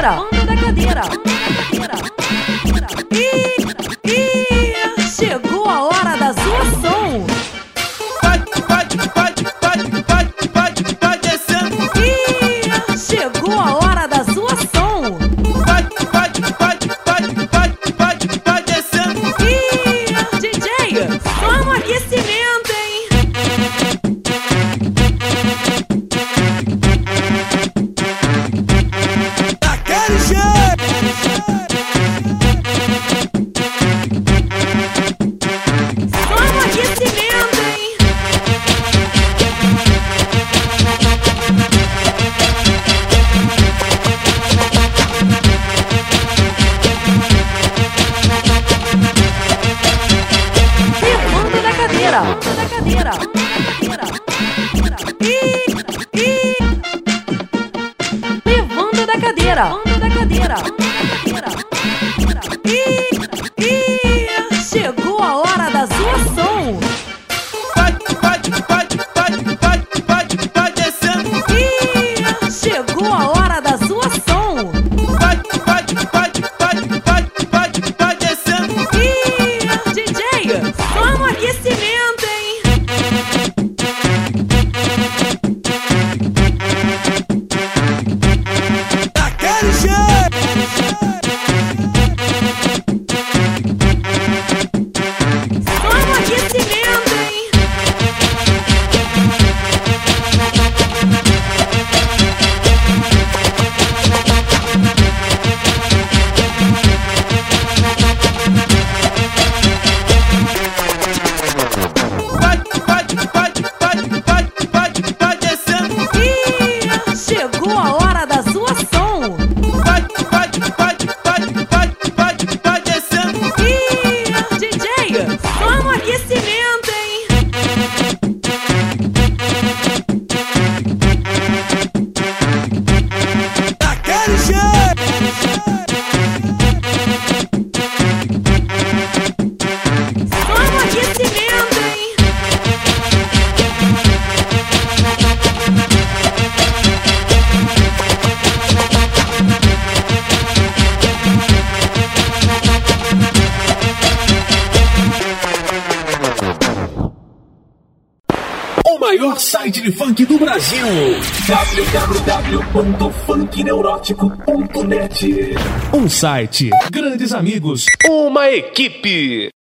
cadeira. E chegou a hora da zoação. Vai descendo. E chegou a hora da zoação. Vai descendo. E DJ, só no aquecimento, hein? Daquele jeito. Só no aquecimento, hein? Levando da cadeira. E levando da cadeira. E chegou a hora da zoação. Vai descendo. E chegou a hora da zoação. Vai descendo. E DJ, só no aquecimento, hein? Daquele jeito. Só no aquecimento, hein? Vai descendo. E chegou a hora da zoação. Vai descendo. E DJ, só no aquecimento, hein? Daquele jeito. Só no aquecimento, hein? O maior site de funk do Brasil. www.funkneurótico.net. Um site, grandes amigos, uma equipe.